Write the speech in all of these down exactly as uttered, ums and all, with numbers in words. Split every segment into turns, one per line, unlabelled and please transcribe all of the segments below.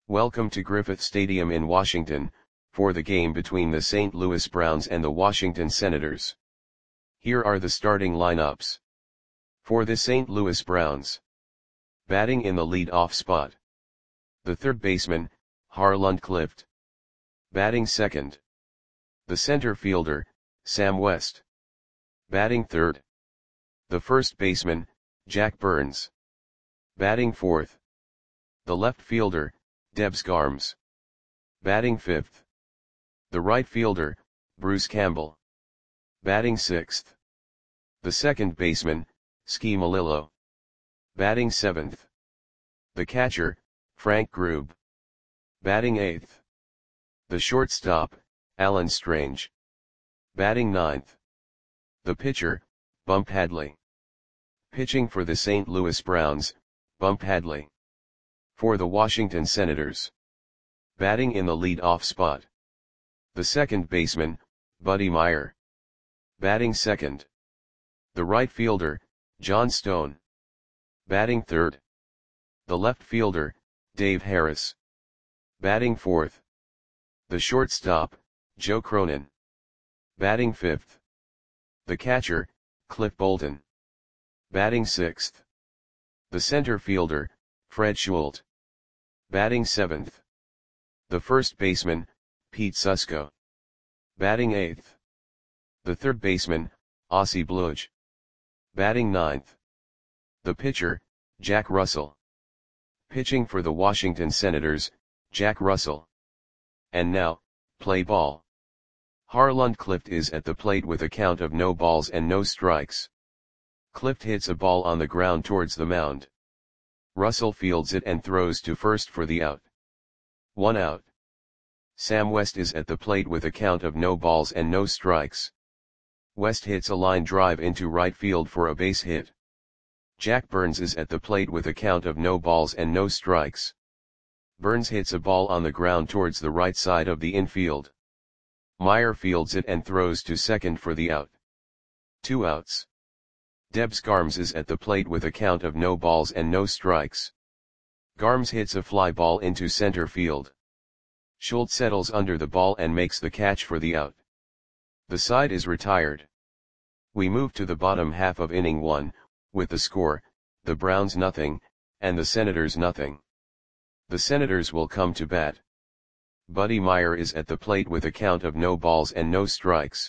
Welcome to Griffith Stadium in Washington, for the game between the Saint Louis Browns and the Washington Senators. Here are the starting lineups. For the Saint Louis Browns. Batting in the lead-off spot. The third baseman, Harlan Clift. Batting second. The center fielder, Sam West. Batting third. The first baseman, Jack Burns. Batting fourth. The left fielder, Debs Garms. Batting fifth. The right fielder, Bruce Campbell. Batting sixth. The second baseman, Ski Malillo. Batting seventh. The catcher, Frank Grube. Batting eighth. The shortstop, Alan Strange. Batting ninth. The pitcher, Bump Hadley. Pitching for the Saint Louis Browns, Bump Hadley. For the Washington Senators. Batting in the lead-off spot. The second baseman, Buddy Meyer. Batting second. The right fielder, John Stone. Batting third. The left fielder, Dave Harris. Batting fourth. The shortstop, Joe Cronin. Batting fifth. The catcher, Cliff Bolton. Batting sixth. The center fielder, Fred Schult. Batting seventh. The first baseman, Pete Susko. Batting eighth. The third baseman, Ossie Bluge. Batting ninth. The pitcher, Jack Russell. Pitching for the Washington Senators, Jack Russell. And now, play ball. Harlan Clift is at the plate with a count of no balls and no strikes. Clift hits a ball on the ground towards the mound. Russell fields it and throws to first for the out. One out. Sam West is at the plate with a count of no balls and no strikes. West hits a line drive into right field for a base hit. Jack Burns is at the plate with a count of no balls and no strikes. Burns hits a ball on the ground towards the right side of the infield. Meyer fields it and throws to second for the out. Two outs. Debs Garms is at the plate with a count of no balls and no strikes. Garms hits a fly ball into center field. Schult settles under the ball and makes the catch for the out. The side is retired. We move to the bottom half of inning one, with the score, the Browns nothing, and the Senators nothing. The Senators will come to bat. Buddy Meyer is at the plate with a count of no balls and no strikes.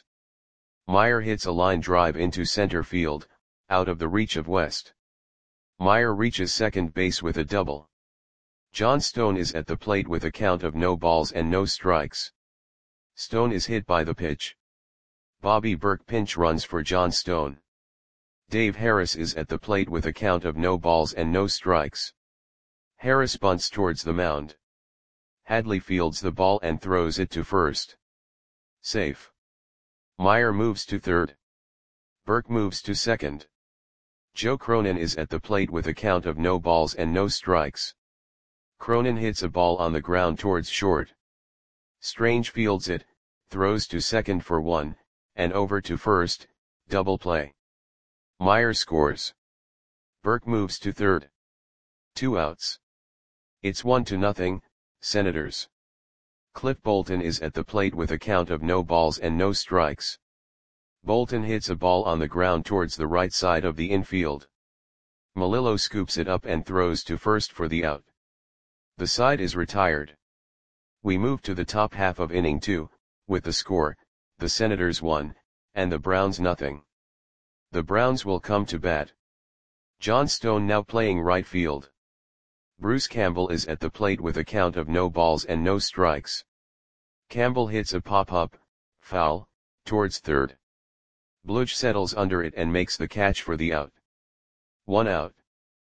Meyer hits a line drive into center field, out of the reach of West. Meyer reaches second base with a double. John Stone is at the plate with a count of no balls and no strikes. Stone is hit by the pitch. Bobby Burke pinch runs for John Stone. Dave Harris is at the plate with a count of no balls and no strikes. Harris bunts towards the mound. Hadley fields the ball and throws it to first. Safe. Meyer moves to third. Burke moves to second. Joe Cronin is at the plate with a count of no balls and no strikes. Cronin hits a ball on the ground towards short. Strange fields it, throws to second for one, and over to first, double play. Meyer scores. Burke moves to third. Two outs. It's one to nothing, Senators. Cliff Bolton is at the plate with a count of no balls and no strikes. Bolton hits a ball on the ground towards the right side of the infield. Malillo scoops it up and throws to first for the out. The side is retired. We move to the top half of inning two, with the score, the Senators one, and the Browns nothing. The Browns will come to bat. John Stone now playing right field. Bruce Campbell is at the plate with a count of no balls and no strikes. Campbell hits a pop-up, foul, towards third. Bluge settles under it and makes the catch for the out. One out.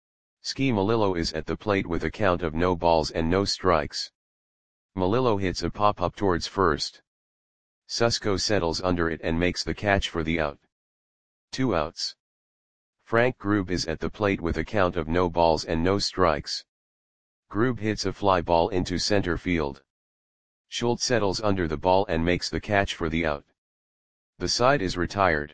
Ski Malillo is at the plate with a count of no balls and no strikes. Malillo hits a pop-up towards first. Susko settles under it and makes the catch for the out. Two outs. Frank Grube is at the plate with a count of no balls and no strikes. Grube hits a fly ball into center field. Schult settles under the ball and makes the catch for the out. The side is retired.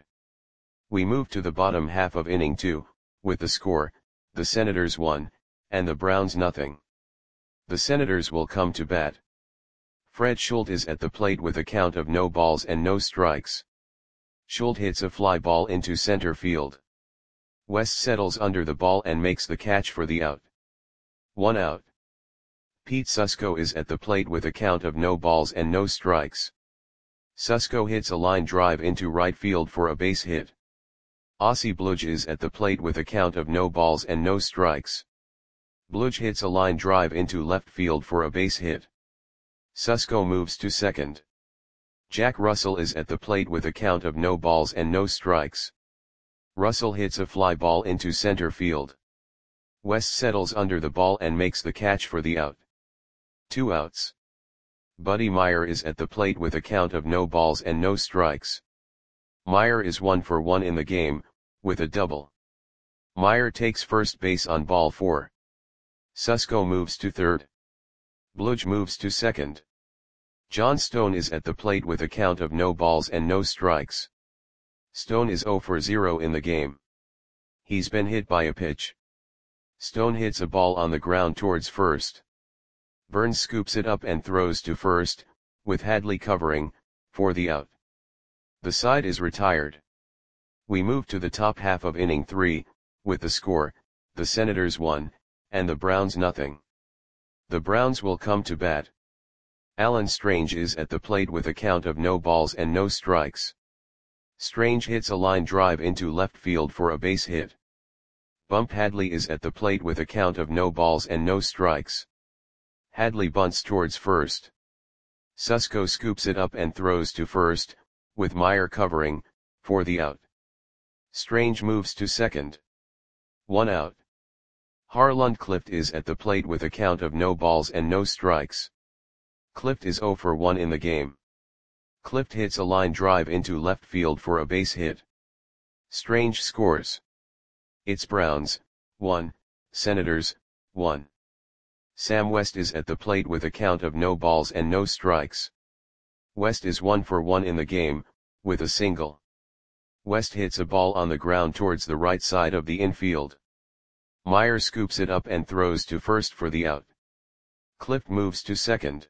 We move to the bottom half of inning two, with the score, the Senators one, and the Browns nothing. The Senators will come to bat. Fred Schultz is at the plate with a count of no balls and no strikes. Schultz hits a fly ball into center field. West settles under the ball and makes the catch for the out. One out. Pete Susko is at the plate with a count of no balls and no strikes. Susko hits a line drive into right field for a base hit. Ossie Bludge is at the plate with a count of no balls and no strikes. Bludge hits a line drive into left field for a base hit. Susko moves to second. Jack Russell is at the plate with a count of no balls and no strikes. Russell hits a fly ball into center field. West settles under the ball and makes the catch for the out. Two outs. Buddy Meyer is at the plate with a count of no balls and no strikes. Meyer is one for one in the game, with a double. Meyer takes first base on ball four. Susko moves to third. Bludge moves to second. John Stone is at the plate with a count of no balls and no strikes. Stone is zero for zero in the game. He's been hit by a pitch. Stone hits a ball on the ground towards first. Burns scoops it up and throws to first, with Hadley covering, for the out. The side is retired. We move to the top half of inning three, with the score, the Senators one, and the Browns nothing. The Browns will come to bat. Alan Strange is at the plate with a count of no balls and no strikes. Strange hits a line drive into left field for a base hit. Bump Hadley is at the plate with a count of no balls and no strikes. Hadley bunts towards first. Susko scoops it up and throws to first, with Meyer covering, for the out. Strange moves to second. One out. Harland Clift is at the plate with a count of no balls and no strikes. Clift is zero for one in the game. Clift hits a line drive into left field for a base hit. Strange scores. It's Browns, one, Senators, one. Sam West is at the plate with a count of no balls and no strikes. West is one for one in the game, with a single. West hits a ball on the ground towards the right side of the infield. Meyer scoops it up and throws to first for the out. Clift moves to second.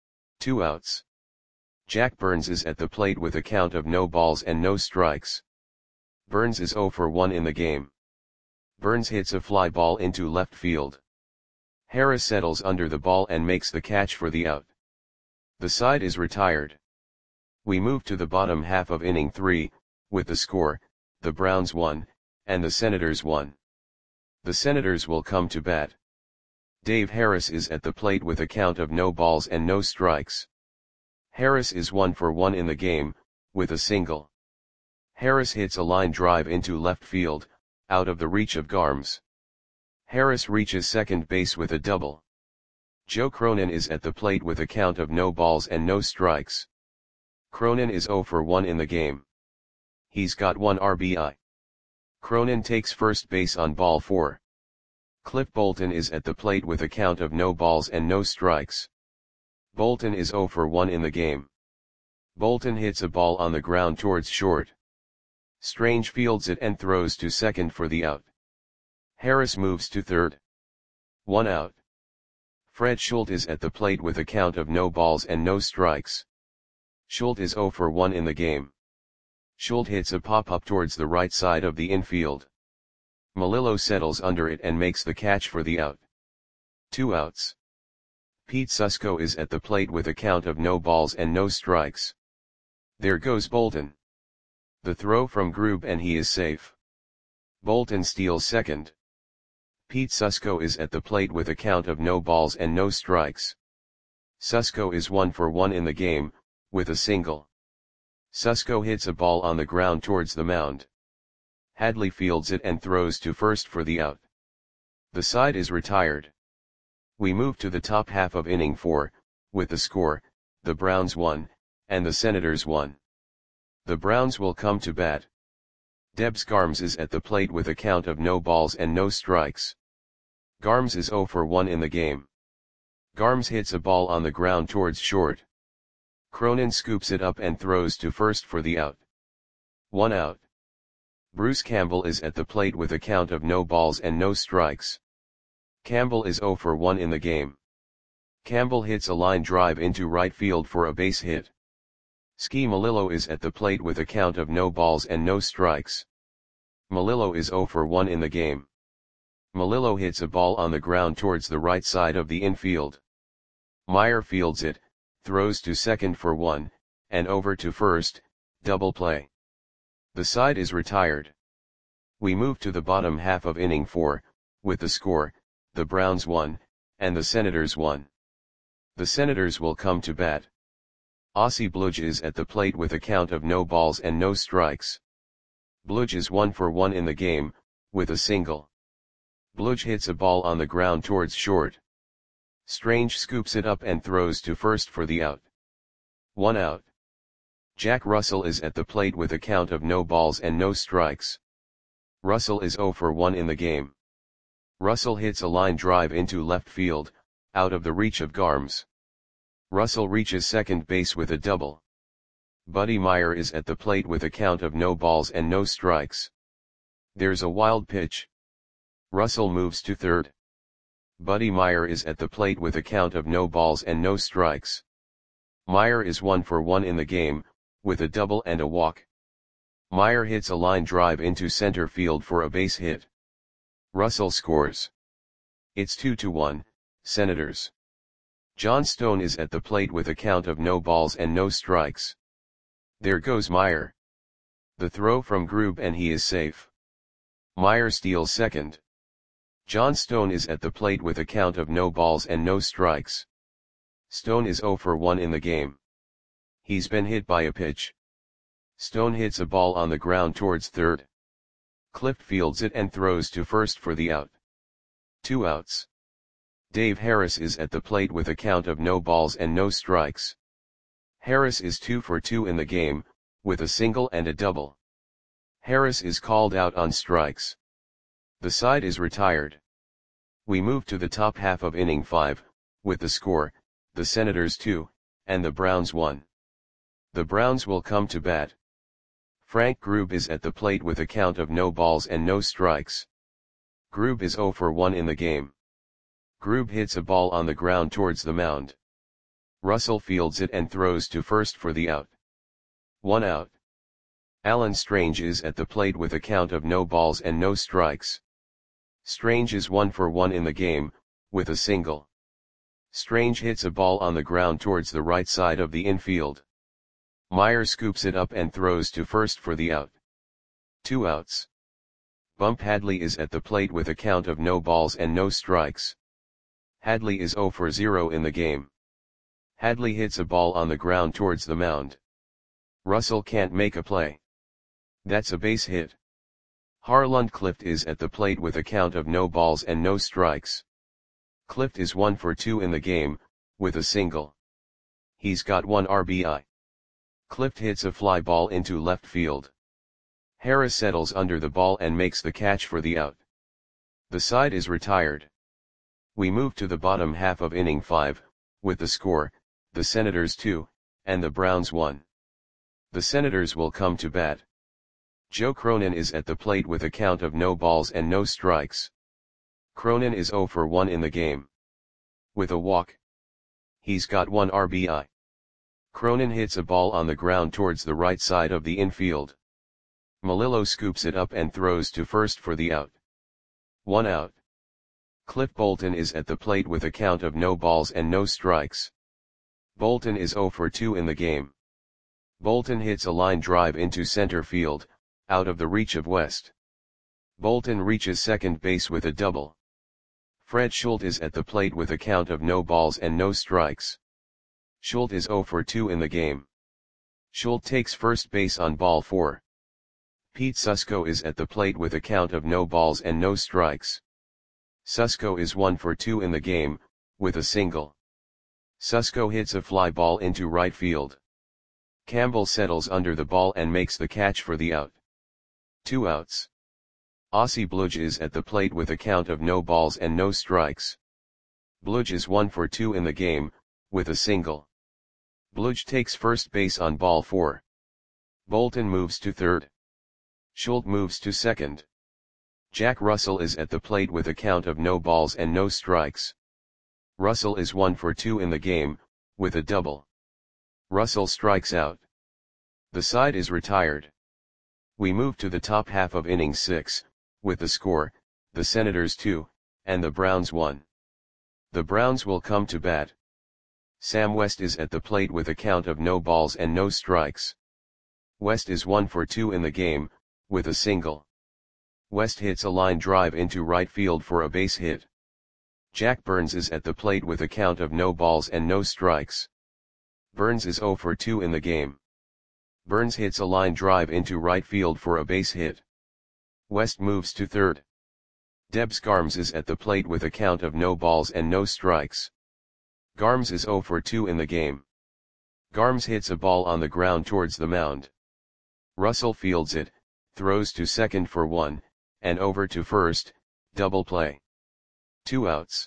Two outs. Jack Burns is at the plate with a count of no balls and no strikes. Burns is zero for one in the game. Burns hits a fly ball into left field. Harris settles under the ball and makes the catch for the out. The side is retired. We move to the bottom half of inning three, with the score, the Browns one, and the Senators one. The Senators will come to bat. Dave Harris is at the plate with a count of no balls and no strikes. Harris is one for one in the game, with a single. Harris hits a line drive into left field, out of the reach of Garms. Harris reaches second base with a double. Joe Cronin is at the plate with a count of no balls and no strikes. Cronin is zero for one in the game. He's got one R B I. Cronin takes first base on ball four. Cliff Bolton is at the plate with a count of no balls and no strikes. Bolton is zero for one in the game. Bolton hits a ball on the ground towards short. Strange fields it and throws to second for the out. Harris moves to third. One out. Fred Schultz is at the plate with a count of no balls and no strikes. Schultz is zero for one in the game. Schultz hits a pop-up towards the right side of the infield. Melillo settles under it and makes the catch for the out. Two outs. Pete Susko is at the plate with a count of no balls and no strikes. There goes Bolton. The throw from Grube and he is safe. Bolton steals second. Pete Susko is at the plate with a count of no balls and no strikes. Susko is one for one in the game, with a single. Susko hits a ball on the ground towards the mound. Hadley fields it and throws to first for the out. The side is retired. We move to the top half of inning four, with the score, the Browns one, and the Senators one. The Browns will come to bat. Debs Garms is at the plate with a count of no balls and no strikes. Garms is zero for one in the game. Garms hits a ball on the ground towards short. Cronin scoops it up and throws to first for the out. One out. Bruce Campbell is at the plate with a count of no balls and no strikes. Campbell is zero for one in the game. Campbell hits a line drive into right field for a base hit. Ski Melillo is at the plate with a count of no balls and no strikes. Melillo is zero for one in the game. Melillo hits a ball on the ground towards the right side of the infield. Meyer fields it, throws to second for one, and over to first, double play. The side is retired. We move to the bottom half of inning four, with the score, the Browns won, and the Senators won. The Senators will come to bat. Ossie Bludge is at the plate with a count of no balls and no strikes. Bludge is one for one in the game, with a single. Bludge hits a ball on the ground towards short. Strange scoops it up and throws to first for the out. One out. Jack Russell is at the plate with a count of no balls and no strikes. Russell is zero for one in the game. Russell hits a line drive into left field, out of the reach of Garms. Russell reaches second base with a double. Buddy Meyer is at the plate with a count of no balls and no strikes. There's a wild pitch. Russell moves to third. Buddy Meyer is at the plate with a count of no balls and no strikes. Meyer is one for one in the game, with a double and a walk. Meyer hits a line drive into center field for a base hit. Russell scores. It's two to one, Senators. John Stone is at the plate with a count of no balls and no strikes. There goes Meyer. The throw from Grube and he is safe. Meyer steals second. John Stone is at the plate with a count of no balls and no strikes. Stone is zero for one in the game. He's been hit by a pitch. Stone hits a ball on the ground towards third. Clift fields it and throws to first for the out. Two outs. Dave Harris is at the plate with a count of no balls and no strikes. Harris is two for two in the game, with a single and a double. Harris is called out on strikes. The side is retired. We move to the top half of inning five, with the score, the Senators two, and the Browns one. The Browns will come to bat. Frank Grube is at the plate with a count of no balls and no strikes. Grube is zero for one in the game. Grube hits a ball on the ground towards the mound. Russell fields it and throws to first for the out. One out. Alan Strange is at the plate with a count of no balls and no strikes. Strange is one for one in the game, with a single. Strange hits a ball on the ground towards the right side of the infield. Meyer scoops it up and throws to first for the out. Two outs. Bump Hadley is at the plate with a count of no balls and no strikes. Hadley is zero for zero in the game. Hadley hits a ball on the ground towards the mound. Russell can't make a play. That's a base hit. Harland Clift is at the plate with a count of no balls and no strikes. Clift is one for two in the game, with a single. He's got one R B I. Clift hits a fly ball into left field. Harris settles under the ball and makes the catch for the out. The side is retired. We move to the bottom half of inning five, with the score, the Senators two, and the Browns one. The Senators will come to bat. Joe Cronin is at the plate with a count of no balls and no strikes. Cronin is zero for one in the game. With a walk. He's got one R B I. Cronin hits a ball on the ground towards the right side of the infield. Melillo scoops it up and throws to first for the out. One out. Cliff Bolton is at the plate with a count of no balls and no strikes. Bolton is zero for two in the game. Bolton hits a line drive into center field, out of the reach of West. Bolton reaches second base with a double. Fred Schultz is at the plate with a count of no balls and no strikes. Schultz is zero for two in the game. Schultz takes first base on ball four. Pete Susko is at the plate with a count of no balls and no strikes. Susko is one for two in the game, with a single. Susko hits a fly ball into right field. Campbell settles under the ball and makes the catch for the out. Two outs. Ossie Bludge is at the plate with a count of no balls and no strikes. Bludge is one for two in the game, with a single. Bludge takes first base on ball four. Bolton moves to third. Schultz moves to second. Jack Russell is at the plate with a count of no balls and no strikes. Russell is one for two in the game, with a double. Russell strikes out. The side is retired. We move to the top half of inning six, with the score, the Senators two, and the Browns one. The Browns will come to bat. Sam West is at the plate with a count of no balls and no strikes. West is one for two in the game, with a single. West hits a line drive into right field for a base hit. Jack Burns is at the plate with a count of no balls and no strikes. Burns is zero for two in the game. Burns hits a line drive into right field for a base hit. West moves to third. Debs Garms is at the plate with a count of no balls and no strikes. Garms is zero for two in the game. Garms hits a ball on the ground towards the mound. Russell fields it, throws to second for one, and over to first, double play. Two outs.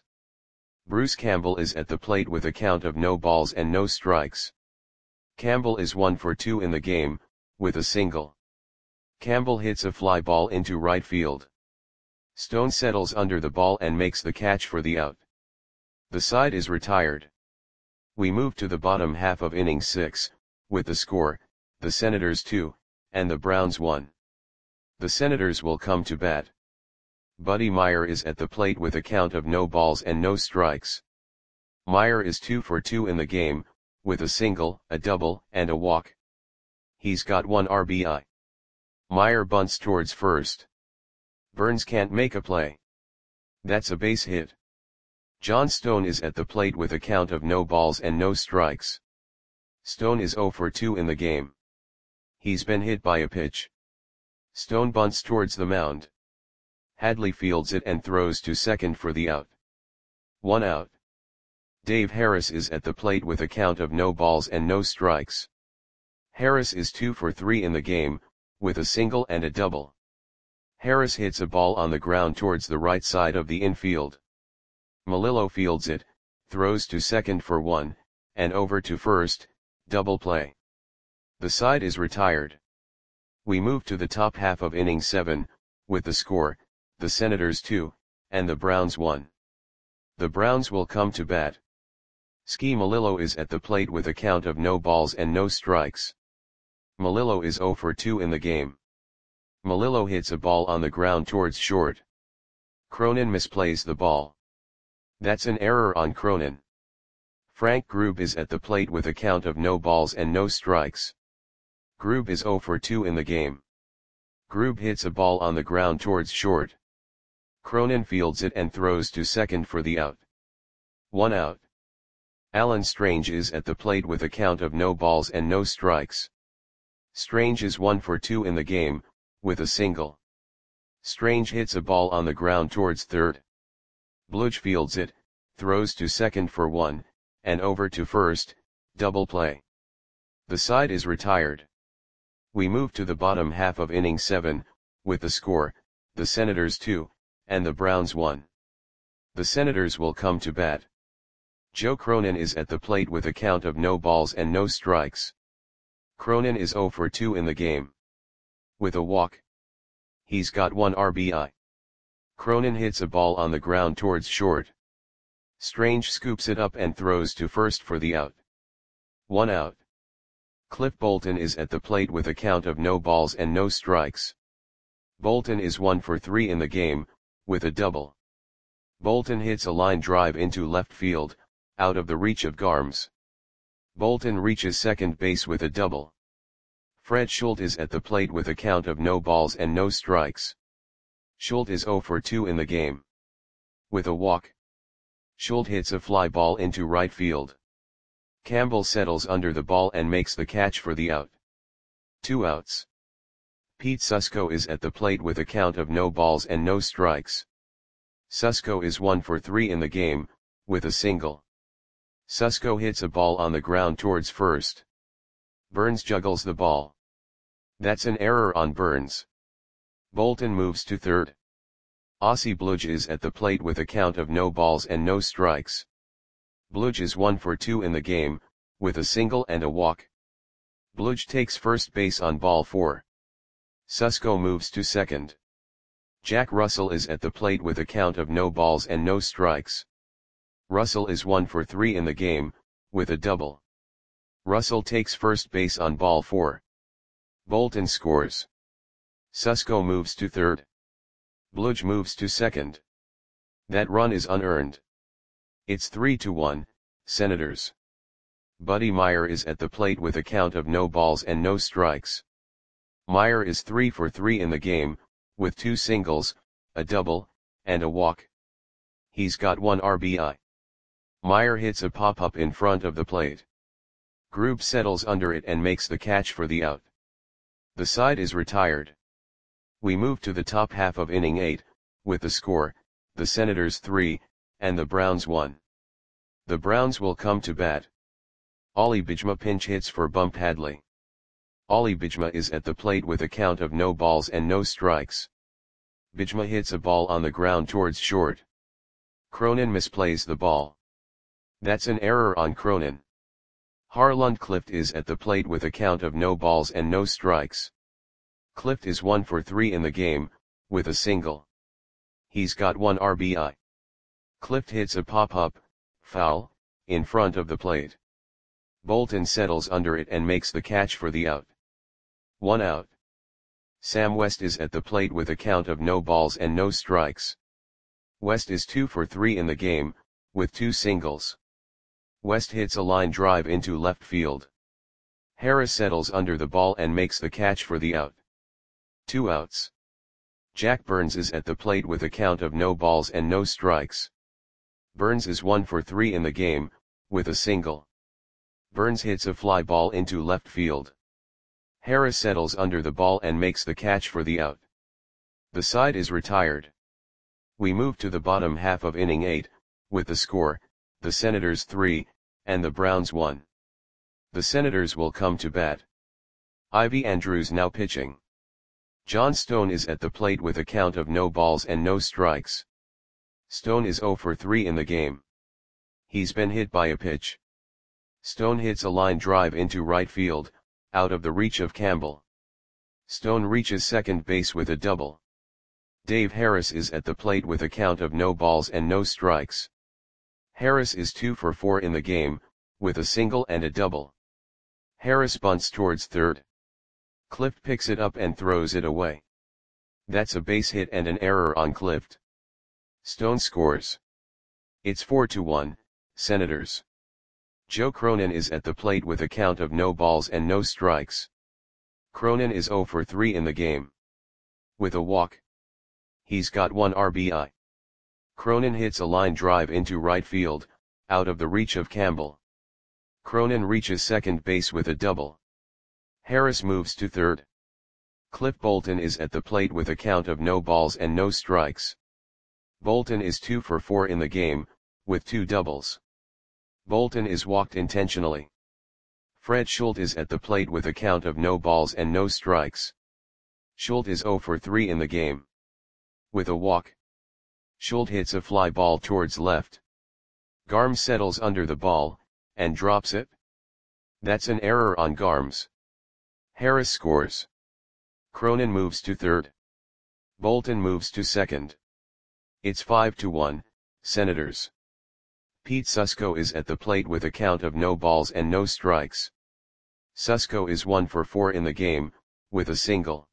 Bruce Campbell is at the plate with a count of no balls and no strikes. Campbell is one for two in the game, with a single. Campbell hits a fly ball into right field. Stone settles under the ball and makes the catch for the out. The side is retired. We move to the bottom half of inning six, with the score, the Senators two, and the Browns one. The Senators will come to bat. Buddy Meyer is at the plate with a count of no balls and no strikes. Meyer is two for two in the game, with a single, a double, and a walk. He's got one R B I. Meyer bunts towards first. Burns can't make a play. That's a base hit. John Stone is at the plate with a count of no balls and no strikes. Stone is zero for two in the game. He's been hit by a pitch. Stone bunts towards the mound. Hadley fields it and throws to second for the out. One out. Dave Harris is at the plate with a count of no balls and no strikes. Harris is two for three in the game, with a single and a double. Harris hits a ball on the ground towards the right side of the infield. Melillo fields it, throws to second for one, and over to first, double play. The side is retired. We move to the top half of inning seven, with the score, the Senators two, and the Browns one. The Browns will come to bat. Ski Melillo is at the plate with a count of no balls and no strikes. Melillo is zero for two in the game. Melillo hits a ball on the ground towards short. Cronin misplays the ball. That's an error on Cronin. Frank Grube is at the plate with a count of no balls and no strikes. Grube is zero for two in the game. Grube hits a ball on the ground towards short. Cronin fields it and throws to second for the out. One out. Alan Strange is at the plate with a count of no balls and no strikes. Strange is one for two in the game, with a single. Strange hits a ball on the ground towards third. Bludge fields it, throws to second for one, and over to first, double play. The side is retired. We move to the bottom half of inning seven, with the score, the Senators two, and the Browns one. The Senators will come to bat. Joe Cronin is at the plate with a count of no balls and no strikes. Cronin is zero for two in the game. With a walk. He's got one R B I. Cronin hits a ball on the ground towards short. Strange scoops it up and throws to first for the out. One out. Cliff Bolton is at the plate with a count of no balls and no strikes. Bolton is one for three in the game, with a double. Bolton hits a line drive into left field, out of the reach of Garms. Bolton reaches second base with a double. Fred Schultz is at the plate with a count of no balls and no strikes. Schultz is zero for two in the game. With a walk. Schultz hits a fly ball into right field. Campbell settles under the ball and makes the catch for the out. Two outs. Pete Susko is at the plate with a count of no balls and no strikes. Susko is one for three in the game, with a single. Susko hits a ball on the ground towards first. Burns juggles the ball. That's an error on Burns. Bolton moves to third. Ossie Bludge is at the plate with a count of no balls and no strikes. Bludge is one for two in the game, with a single and a walk. Bludge takes first base on ball four. Susko moves to second. Jack Russell is at the plate with a count of no balls and no strikes. Russell is one for three in the game, with a double. Russell takes first base on ball four. Bolton scores. Susko moves to third. Bludge moves to second. That run is unearned. It's three to one, Senators. Buddy Meyer is at the plate with a count of no balls and no strikes. Meyer is three for three in the game, with two singles, a double, and a walk. He's got one R B I. Meyer hits a pop-up in front of the plate. Grube settles under it and makes the catch for the out. The side is retired. We move to the top half of inning eight, with the score, the Senators three, and the Browns one. The Browns will come to bat. Ollie Bijma pinch hits for Bump Hadley. Ollie Bijma is at the plate with a count of no balls and no strikes. Bijma hits a ball on the ground towards short. Cronin misplays the ball. That's an error on Cronin. Harlund Clift is at the plate with a count of no balls and no strikes. Clift is one for three in the game, with a single. He's got one R B I. Clift hits a pop-up, foul, in front of the plate. Bolton settles under it and makes the catch for the out. One out. Sam West is at the plate with a count of no balls and no strikes. West is two for three in the game, with two singles. West hits a line drive into left field. Harris settles under the ball and makes the catch for the out. Two outs. Jack Burns is at the plate with a count of no balls and no strikes. Burns is one for three in the game, with a single. Burns hits a fly ball into left field. Harris settles under the ball and makes the catch for the out. The side is retired. We move to the bottom half of inning eight, with the score, the Senators three, and the Browns one. The Senators will come to bat. Ivy Andrews now pitching. John Stone is at the plate with a count of no balls and no strikes. Stone is zero for three in the game. He's been hit by a pitch. Stone hits a line drive into right field, out of the reach of Campbell. Stone reaches second base with a double. Dave Harris is at the plate with a count of no balls and no strikes. Harris is two for four in the game, with a single and a double. Harris bunts towards third. Clift picks it up and throws it away. That's a base hit and an error on Clift. Stone scores. It's four to one, Senators. Joe Cronin is at the plate with a count of no balls and no strikes. Cronin is zero for three in the game. With a walk. He's got one R B I. Cronin hits a line drive into right field, out of the reach of Campbell. Cronin reaches second base with a double. Harris moves to third. Cliff Bolton is at the plate with a count of no balls and no strikes. Bolton is two for four in the game, with two doubles. Bolton is walked intentionally. Fred Schultz is at the plate with a count of no balls and no strikes. Schultz is zero for three in the game. With a walk. Schultz hits a fly ball towards left. Garms settles under the ball, and drops it. That's an error on Garms. Harris scores. Cronin moves to third. Bolton moves to second. It's five to one, Senators. Pete Susko is at the plate with a count of no balls and no strikes. Susko is one for four in the game, with a single.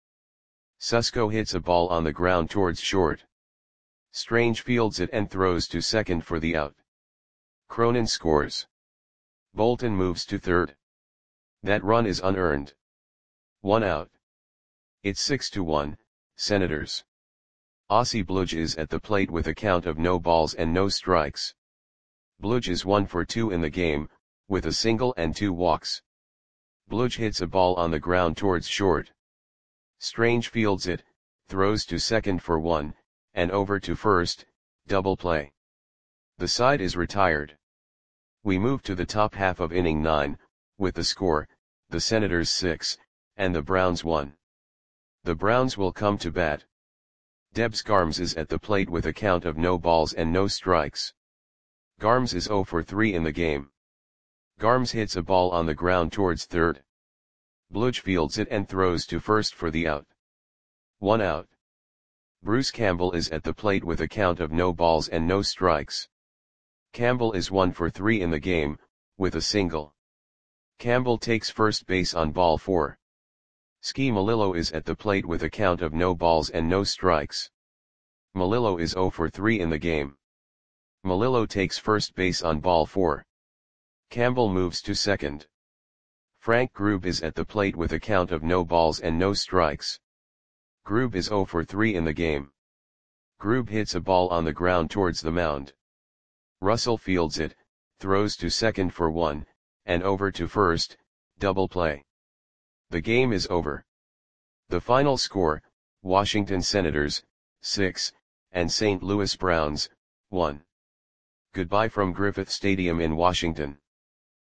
Susko hits a ball on the ground towards short. Strange fields it and throws to second for the out. Cronin scores. Bolton moves to third. That run is unearned. One out. It's six to one, Senators. Ossie Bludge is at the plate with a count of no balls and no strikes. Bludge is one for two in the game, with a single and two walks. Bludge hits a ball on the ground towards short. Strange fields it, throws to second for one, and over to first, double play. The side is retired. We move to the top half of inning nine, with the score, the Senators six, and the Browns one. The Browns will come to bat. Debs Garms is at the plate with a count of no balls and no strikes. Garms is zero for three in the game. Garms hits a ball on the ground towards third. Bludge fields it and throws to first for the out. One out. Bruce Campbell is at the plate with a count of no balls and no strikes. Campbell is one for three in the game, with a single. Campbell takes first base on ball four. Ski Melillo is at the plate with a count of no balls and no strikes. Melillo is zero for three in the game. Melillo takes first base on ball four. Campbell moves to second. Frank Grube is at the plate with a count of no balls and no strikes. Grube is zero for three in the game. Grube hits a ball on the ground towards the mound. Russell fields it, throws to second for one, and over to first, double play. The game is over. The final score, Washington Senators, six, and Saint Louis Browns, one. Goodbye from Griffith Stadium in Washington.